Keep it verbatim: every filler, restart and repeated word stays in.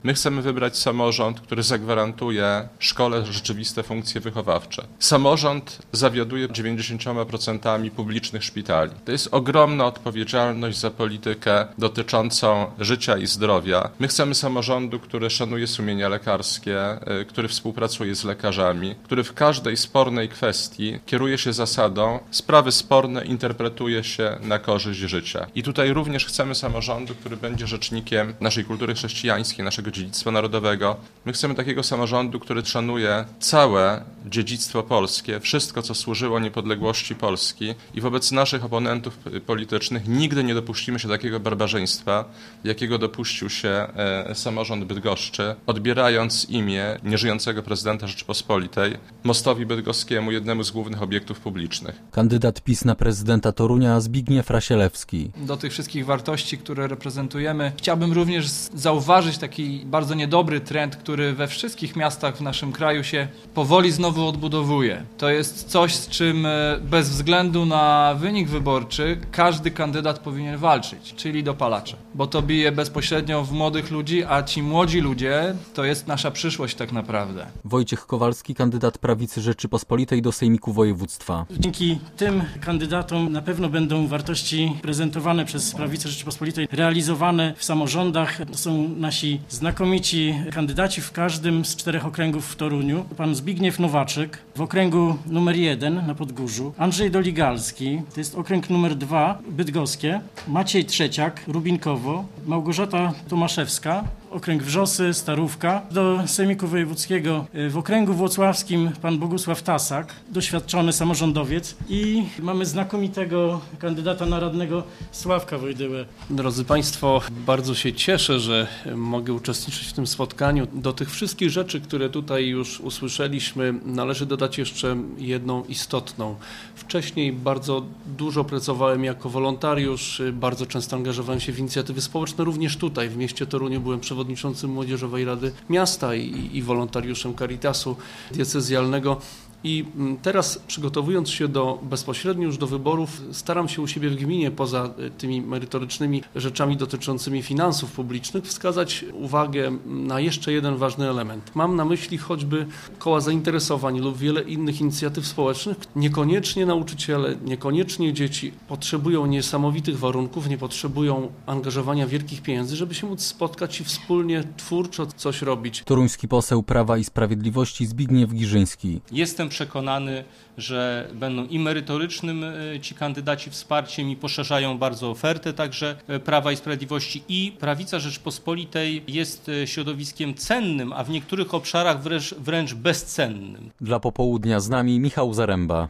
My chcemy wybrać samorząd, który zagwarantuje szkole rzeczywiste funkcje wychowawcze. Samorząd zawiaduje dziewięćdziesięcioma procentami publicznych szpitali. To jest ogromna odpowiedzialność za politykę dotyczącą życia i zdrowia. My chcemy samorządu, który szanuje sumienia lekarskie, który współpracuje z lekarzami, który w każdej spornej kwestii kieruje się zasadą sprawy sporne interpretuje się na korzyść życia. I tutaj również chcemy samorządu, który będzie rzecznikiem naszej kultury chrześcijańskiej, naszego dziedzictwa narodowego. My chcemy takiego samorządu, który szanuje całe dziedzictwo polskie, wszystko, co służyło niepodległości Polski i wobec naszych oponentów politycznych nigdy nie dopuścimy się takiego barbarzyństwa, jakiego dopuścił się e, samorząd Bydgoszczy, odbierając imię nieżyjącego prezydenta Rzeczypospolitej mostowi bydgoskiemu, jednemu z głównych obiektów publicznych. Kandydat PiS na prezydenta Torunia Zbigniew Rasielewski. Do tych wszystkich wartości, które reprezentujemy, chciałbym również zauważyć taki bardzo niedobry trend, który we wszystkich miastach w naszym kraju się powoli znowu odbudowuje. To jest coś, z czym bez względu na wynik wyborczy każdy kandydat powinien walczyć, czyli dopalacze. Bo to bije bezpośrednio w młodych ludzi, a ci młodzi ludzie to jest nasza przyszłość tak naprawdę. Wojciech Kowalski, kandydat Prawicy Rzeczypospolitej do Sejmiku Województwa. Dzięki tym kandydatom na pewno będą wartości prezentowane przez Prawicę Rzeczypospolitej realizowane w samorządach. To są nasi znakomici kandydaci w każdym z czterech okręgów w Toruniu. Pan Zbigniew Nowaczyk w okręgu numer jeden na Podgórzu, Andrzej Doligalski, to jest okręg numer dwa bydgoskie, Maciej Trzeciak, Rubinkowo, Małgorzata Tomaszewska, okręg Wrzosy, Starówka. Do Sejmiku Wojewódzkiego w okręgu włocławskim pan Bogusław Tasak, doświadczony samorządowiec, i mamy znakomitego kandydata na radnego Sławka Wojdyłę. Drodzy Państwo, bardzo się cieszę, że mogę uczestniczyć w tym spotkaniu. Do tych wszystkich rzeczy, które tutaj już usłyszeliśmy, należy dodać jeszcze jedną istotną. Wcześniej bardzo dużo pracowałem jako wolontariusz, bardzo często angażowałem się w inicjatywy społeczne, również tutaj w mieście Toruniu byłem przewodniczącym Młodzieżowej Rady Miasta i, i wolontariuszem Caritasu diecezjalnego. I teraz, przygotowując się do bezpośrednio już do wyborów, staram się u siebie w gminie, poza tymi merytorycznymi rzeczami dotyczącymi finansów publicznych, wskazać uwagę na jeszcze jeden ważny element. Mam na myśli choćby koła zainteresowań lub wiele innych inicjatyw społecznych. Niekoniecznie nauczyciele, niekoniecznie dzieci potrzebują niesamowitych warunków, nie potrzebują angażowania wielkich pieniędzy, żeby się móc spotkać i wspólnie twórczo coś robić. Toruński poseł Prawa i Sprawiedliwości Zbigniew Giżyński. Jestem przekonany, że będą i merytorycznym ci kandydaci wsparciem i poszerzają bardzo ofertę także Prawa i Sprawiedliwości, i Prawica Rzeczypospolitej jest środowiskiem cennym, a w niektórych obszarach wręcz, wręcz bezcennym. Dla Popołudnia z nami Michał Zaręba.